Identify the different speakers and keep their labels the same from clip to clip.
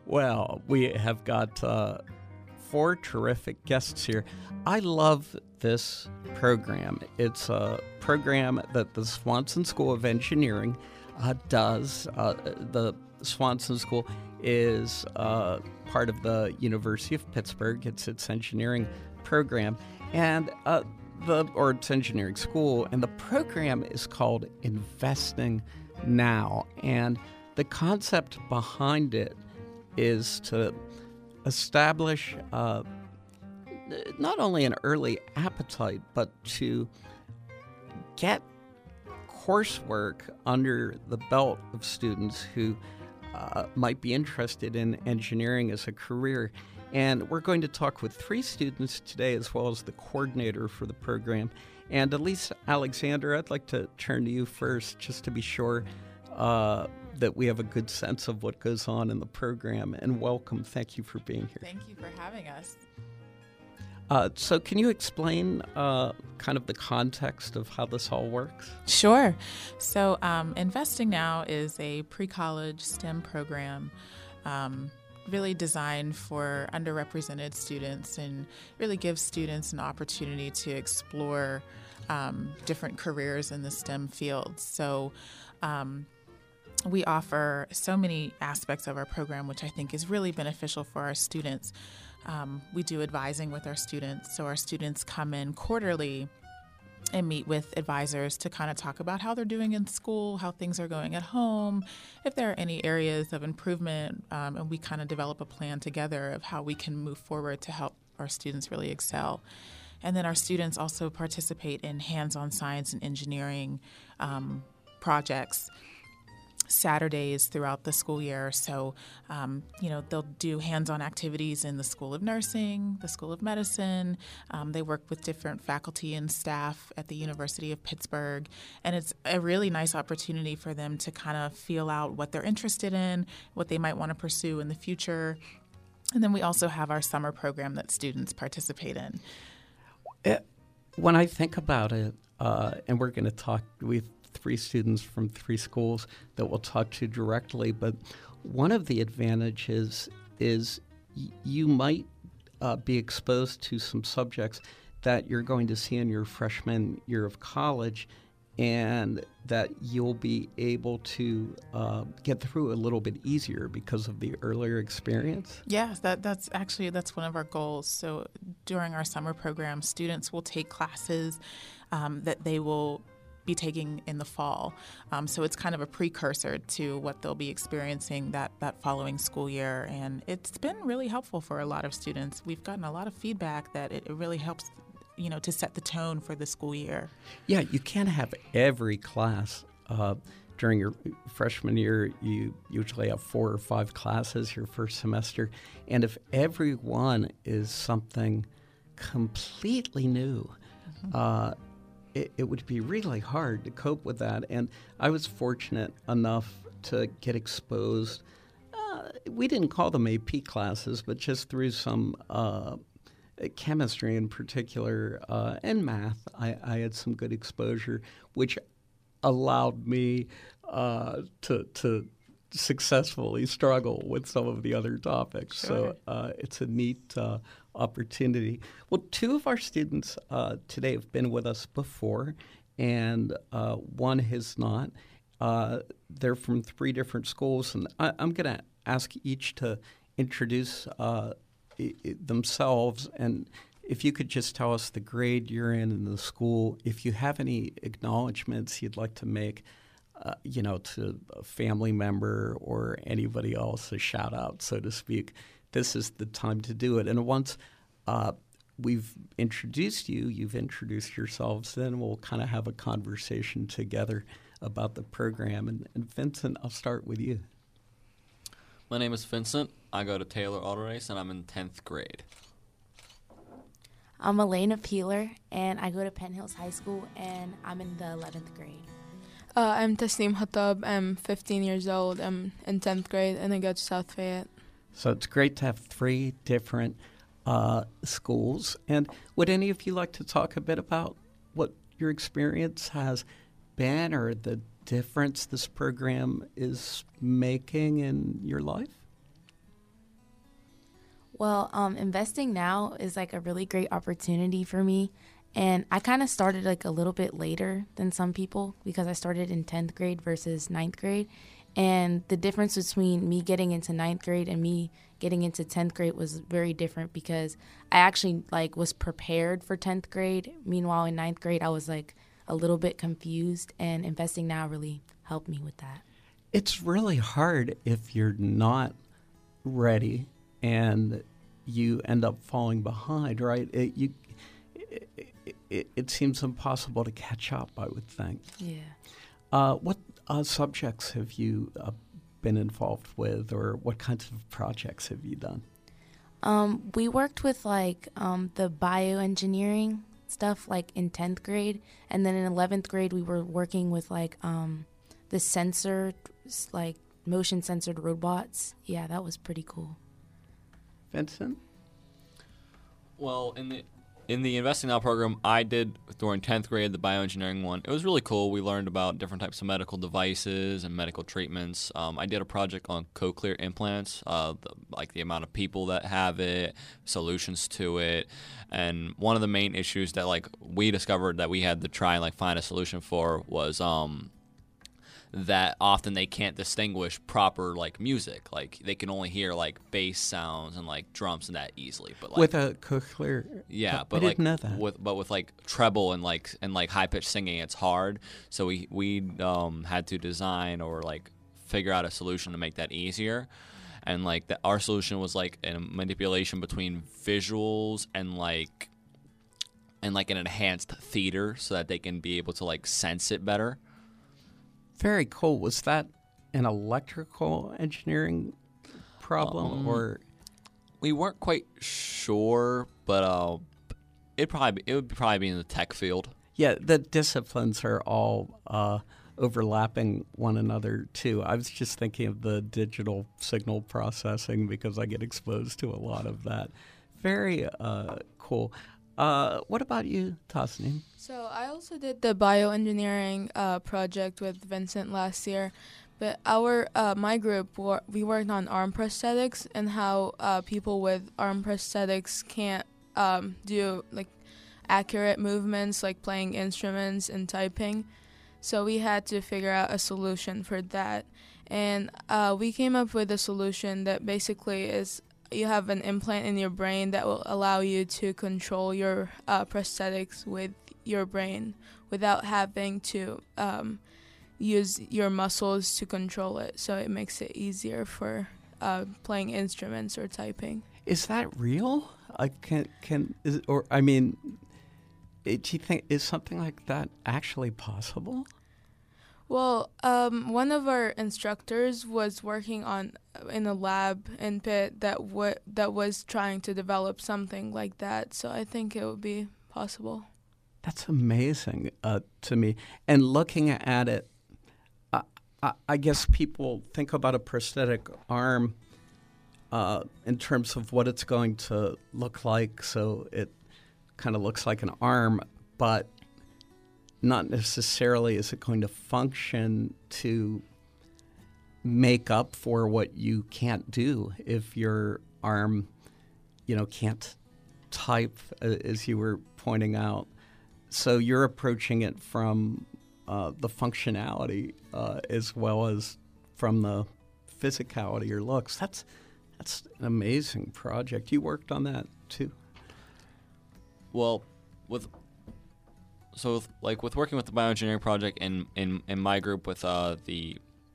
Speaker 1: Well, we have got four terrific guests here. I love this program. It's a program that the Swanson School of Engineering does. The Swanson School is part of the University of Pittsburgh. It's its engineering program, and its engineering school, and the program is called Investing Now. And the concept behind it is to establish not only an early appetite, but to get coursework under the belt of students who might be interested in engineering as a career. And we're going to talk with three students today, as well as the coordinator for the program. And Elise Alexander, I'd like to turn to you first, just to be sure that we have a good sense of what goes on in the program. And welcome. Thank you for being here.
Speaker 2: Thank you for having us.
Speaker 1: So can you explain kind of the context of how this all works?
Speaker 2: Sure. So Investing Now is a pre-college STEM program really designed for underrepresented students and really gives students an opportunity to explore different careers in the STEM fields. So we offer so many aspects of our program, which I think is really beneficial for our students. We do advising with our students. So our students come in quarterly and meet with advisors to kind of talk about how they're doing in school, how things are going at home, if there are any areas of improvement, and we kind of develop a plan together of how we can move forward to help our students really excel. And then our students also participate in hands-on science and engineering projects Saturdays throughout the school year. So, they'll do hands-on activities in the School of Nursing, the School of Medicine. They work with different faculty and staff at the University of Pittsburgh. And it's a really nice opportunity for them to kind of feel out what they're interested in, what they might want to pursue in the future. And then we also have our summer program that students participate in.
Speaker 1: When I think about it, and we're going to talk with three students from three schools that we'll talk to directly, but one of the advantages is you might be exposed to some subjects that you're going to see in your freshman year of college, and that you'll be able to get through a little bit easier because of the earlier experience.
Speaker 2: Yes, that's one of our goals. So during our summer program, students will take classes that they will be taking in the fall. So it's kind of a precursor to what they'll be experiencing that following school year. And it's been really helpful for a lot of students. We've gotten a lot of feedback that it really helps, to set the tone for the school year.
Speaker 1: Yeah, you can't have every class. During your freshman year, you usually have 4 or 5 classes your first semester. And if every one is something completely new, it would be really hard to cope with that. And I was fortunate enough to get exposed. We didn't call them AP classes, but just through some chemistry in particular and math, I had some good exposure, which allowed me to successfully struggle with some of the other topics.
Speaker 2: Sure.
Speaker 1: So it's a neat opportunity. Well, 2 of our students today have been with us before, and one has not. They're from 3 different schools, and I'm going to ask each to introduce themselves, and if you could just tell us the grade you're in the school, if you have any acknowledgments you'd like to make, to a family member or anybody else, a shout out, so to speak. This is the time to do it. And once we've introduced you, you've introduced yourselves, then we'll kind of have a conversation together about the program. And Vincent, I'll start with you.
Speaker 3: My name is Vincent. I go to Taylor Auto Race, and I'm in 10th grade.
Speaker 4: I'm Elena Peeler, and I go to Penn Hills High School, and I'm in the 11th grade.
Speaker 5: I'm Tasneem Hattab. I'm 15 years old. I'm in 10th grade, and I go to South Fayette.
Speaker 1: So it's great to have 3 different schools. And would any of you like to talk a bit about what your experience has been or the difference this program is making in your life?
Speaker 4: Well, investing now is like a really great opportunity for me. And I kind of started like a little bit later than some people because I started in 10th grade versus ninth grade. And the difference between me getting into ninth grade and me getting into 10th grade was very different because I actually like was prepared for 10th grade. Meanwhile, in ninth grade, I was like a little bit confused, and investing now really helped me with that.
Speaker 1: It's really hard if you're not ready and you end up falling behind, right? It seems impossible to catch up, I would think.
Speaker 4: Yeah.
Speaker 1: What subjects have you been involved with, or what kinds of projects have you done?
Speaker 4: We worked with like the bioengineering stuff like in 10th grade, and then in 11th grade we were working with like the sensor, like motion censored robots. Yeah, that was pretty cool.
Speaker 1: Vincent?
Speaker 3: Well, in the Investing Now program, I did during 10th grade the bioengineering one. It was really cool. We learned about different types of medical devices and medical treatments. I did a project on cochlear implants, like the amount of people that have it, solutions to it, and one of the main issues that like we discovered that we had to try and like find a solution for was that often they can't distinguish proper like music. Like they can only hear like bass sounds and like drums and that easily. But like
Speaker 1: With a cochlear?
Speaker 3: yeah,
Speaker 1: I
Speaker 3: but
Speaker 1: didn't
Speaker 3: like
Speaker 1: know that.
Speaker 3: with like treble and like high pitched singing, it's hard. So we had to design or like figure out a solution to make that easier. And like our solution was like a manipulation between visuals and like an enhanced theater so that they can be able to like sense it better.
Speaker 1: Very cool. Was that an electrical engineering problem, or?
Speaker 3: We weren't quite sure, but it would probably be in the tech field.
Speaker 1: Yeah, the disciplines are all overlapping one another, too. I was just thinking of the digital signal processing because I get exposed to a lot of that. Very cool. What about you, Tasneem?
Speaker 5: So I also did the bioengineering project with Vincent last year, but my group we worked on arm prosthetics and how people with arm prosthetics can't do like accurate movements like playing instruments and typing. So we had to figure out a solution for that, and we came up with a solution that basically is you have an implant in your brain that will allow you to control your prosthetics with your brain without having to use your muscles to control it. So it makes it easier for playing instruments or typing.
Speaker 1: Is that real? Do you think is something like that actually possible?
Speaker 5: Well, one of our instructors was working in a lab in Pitt that was trying to develop something like that. So I think it would be possible.
Speaker 1: That's amazing to me. And looking at it, I guess people think about a prosthetic arm in terms of what it's going to look like. So it kind of looks like an arm, but not necessarily is it going to function to make up for what you can't do if your arm, can't type, as you were pointing out. So you're approaching it from the functionality as well as from the physicality or looks. That's an amazing project. You worked on that too.
Speaker 3: Well, with working with the bioengineering project in my group with the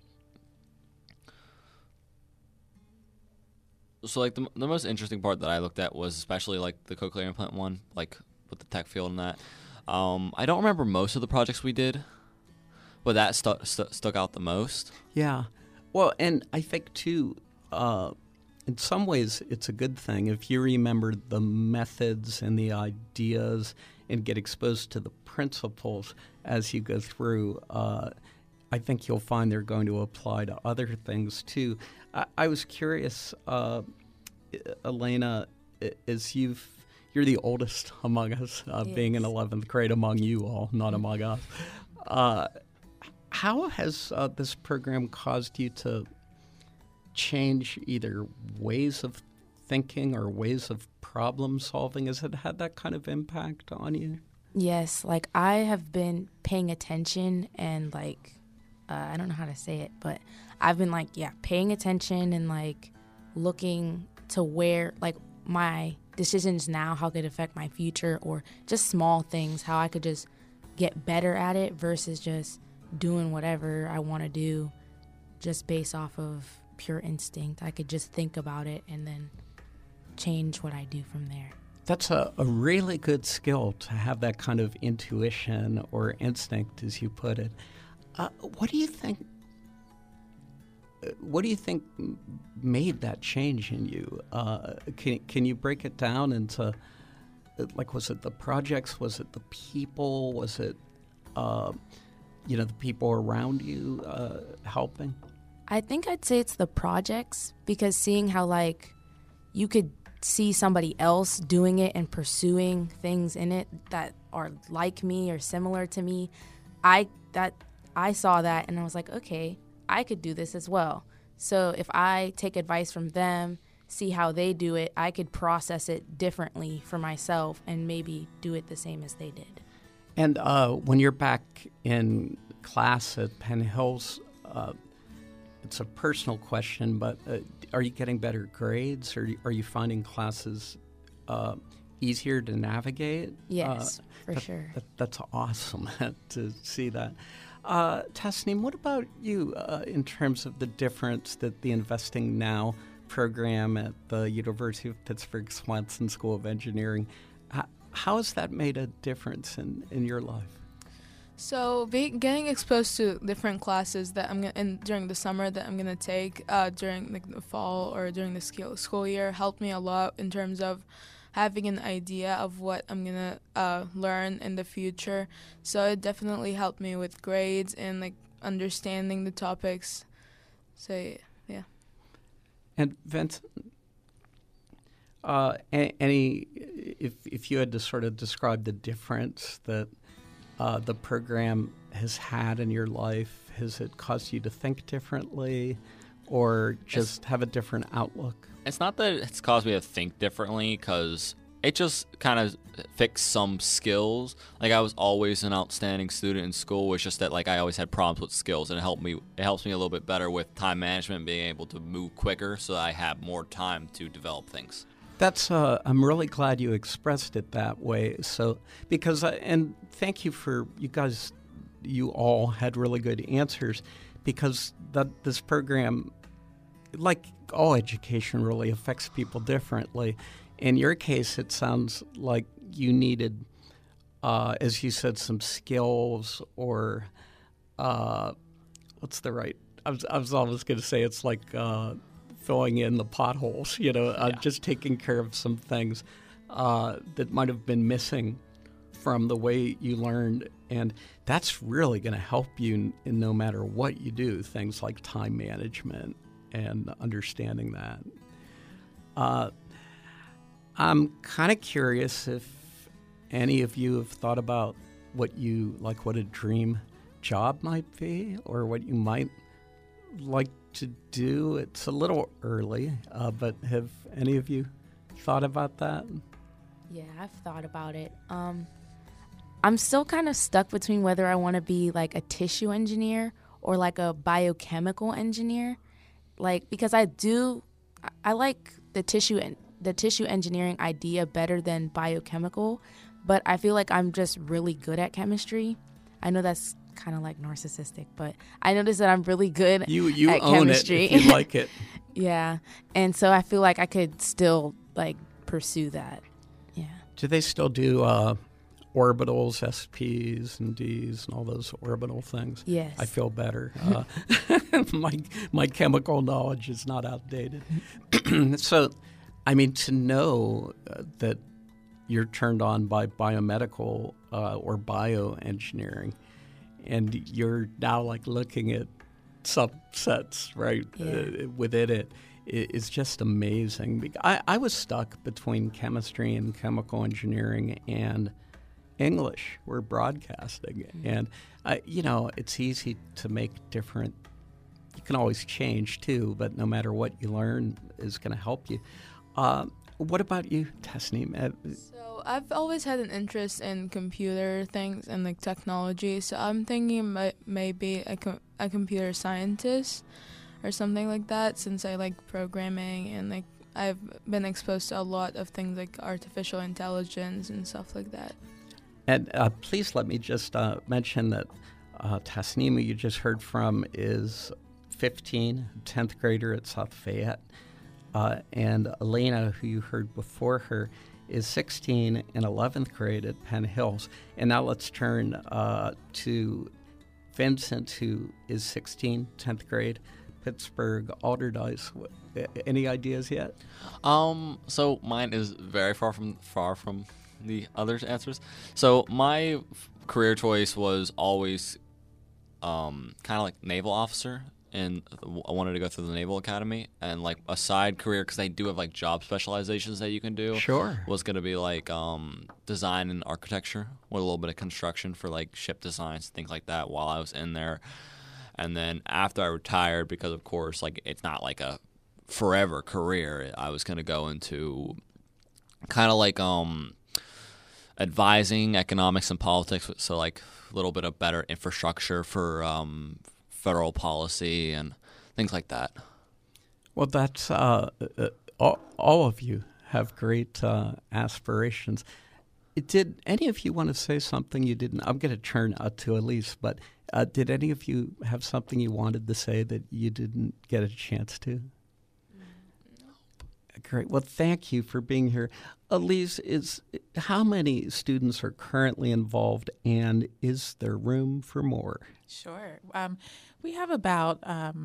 Speaker 3: most interesting part that I looked at was especially like the cochlear implant one, like with the tech field and that. I don't remember most of the projects we did, but that stuck out the most.
Speaker 1: Yeah. Well, and I think too, in some ways it's a good thing if you remember the methods and the ideas and get exposed to the principles as you go through. I think you'll find they're going to apply to other things too. I was curious, Elena, as you're the oldest among us,
Speaker 4: Yes.
Speaker 1: being in 11th grade among you all, not among us. How has this program caused you to change either ways of thinking or ways of problem solving? Has it had that kind of impact on you?
Speaker 4: Yes, like I have been paying attention and like, I don't know how to say it, but I've been like, paying attention and like looking to where like my decisions now, how could affect my future, or just small things, how I could just get better at it versus just doing whatever I want to do just based off of pure instinct. I could just think about it and then change what I do from there.
Speaker 1: That's a really good skill to have that kind of intuition or instinct, as you put it. What do you think? What do you think made that change in you? Can you break it down into, like, was it the projects? Was it the people? Was it, the people around you helping?
Speaker 4: I think I'd say it's the projects, because seeing how like you could see somebody else doing it and pursuing things in it that are like me or similar to me, I saw that and I was like, okay, I could do this as well. So if I take advice from them, see how they do it, I could process it differently for myself and maybe do it the same as they did.
Speaker 1: And when you're back in class at Penn Hills, it's a personal question, but are you getting better grades, or are you finding classes easier to navigate?
Speaker 4: Yes, for sure.
Speaker 1: That's awesome to see that. Tasneem, what about you in terms of the difference that the Investing Now program at the University of Pittsburgh Swenson School of Engineering, how has that made a difference in your life?
Speaker 5: So getting exposed to different classes that I'm during the summer that I'm gonna take during like the fall or during the school year helped me a lot in terms of having an idea of what I'm gonna learn in the future. So it definitely helped me with grades and like understanding the topics. So yeah.
Speaker 1: And Vincent, if you had to sort of describe the difference that the program has had in your life, has it caused you to think differently or just have a different outlook?
Speaker 3: It's not that it's caused me to think differently, because it just kind of fixed some skills. Like, I was always an outstanding student in school. It's just that, like, I always had problems with skills, and it helps me a little bit better with time management, being able to move quicker so that I have more time to develop things.
Speaker 1: That's I'm really glad you expressed it that way. So because and thank you for you guys. You all had really good answers, because this program, like all education, really affects people differently. In your case, it sounds like you needed, as you said, some skills or what's the right? I was always going to say it's like filling in the potholes, just taking care of some things that might have been missing from the way you learned. And that's really going to help you in no matter what you do, things like time management and understanding that. I'm kind of curious if any of you have thought about what a dream job might be, or what you might like to do. It's a little early, but have any of you thought about that?
Speaker 4: Yeah, I've thought about it. I'm still kind of stuck between whether I want to be like a tissue engineer or like a biochemical engineer, because I like the tissue engineering idea better than biochemical, but I feel like I'm just really good at chemistry. I know that's kind of like narcissistic, but I noticed that I'm really good
Speaker 1: you
Speaker 4: at
Speaker 1: own
Speaker 4: chemistry.
Speaker 1: It if you like it.
Speaker 4: Yeah, and so I feel like I could still like pursue that. Yeah.
Speaker 1: Do they still do orbitals, SPs and Ds and all those orbital things?
Speaker 4: Yes.
Speaker 1: I feel better. My chemical knowledge is not outdated. So, I mean, to know that you're turned on by biomedical or bioengineering, and you're now like looking at subsets, right, within it, is just amazing. I was stuck between chemistry and chemical engineering and English. We're broadcasting. And, it's easy to make different. You can always change, too, but no matter what you learn is going to help you. What about you, Tasneem?
Speaker 5: So I've always had an interest in computer things and like technology. So I'm thinking maybe a computer scientist or something like that, since I like programming and like I've been exposed to a lot of things like artificial intelligence and stuff like that.
Speaker 1: And please let me just mention that Tasneem, who you just heard from, is 15, 10th grader at South Fayette. And Elena, who you heard before her, is 16 in 11th grade at Penn Hills. And now let's turn to Vincent, who is 16, 10th grade, Pittsburgh Allderdice. Any ideas yet?
Speaker 3: So mine is very far from the others' answers. So my career choice was always kind of like naval officer, and I wanted to go through the Naval Academy, and like a side career, because they do have like job specializations that you can do.
Speaker 1: Sure.
Speaker 3: Was going to be like design and architecture with a little bit of construction for like ship designs, things like that while I was in there. And then after I retired, because of course like it's not like a forever career, I was going to go into kind of like advising economics and politics, so like a little bit of better infrastructure for federal policy and things like that.
Speaker 1: Well, that's all of you have great aspirations. Did any of you want to say something you didn't? I'm going to turn to Elise, but did any of you have something you wanted to say that you didn't get a chance to? Great. Well, thank you for being here. Elise, how many students are currently involved, and is there room for more?
Speaker 2: Sure. We have about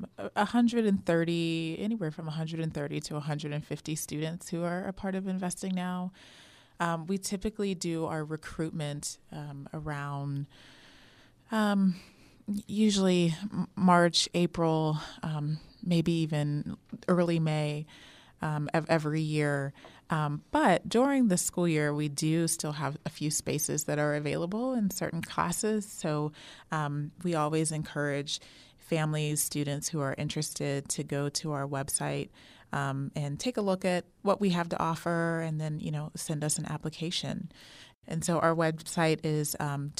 Speaker 2: 130, anywhere from 130 to 150 students who are a part of Investing Now. We typically do our recruitment around usually March, April, maybe even early May of every year. But during the school year, we do still have a few spaces that are available in certain classes. So we always encourage families, students who are interested to go to our website and take a look at what we have to offer, and then, send us an application. And so our website is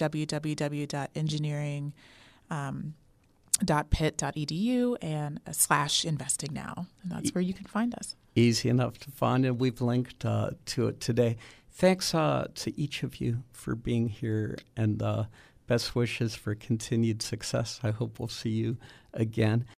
Speaker 2: www.engineering.pitt.edu and /investing now. And that's where you can find us.
Speaker 1: Easy enough to find, and we've linked to it today. Thanks to each of you for being here, and best wishes for continued success. I hope we'll see you again.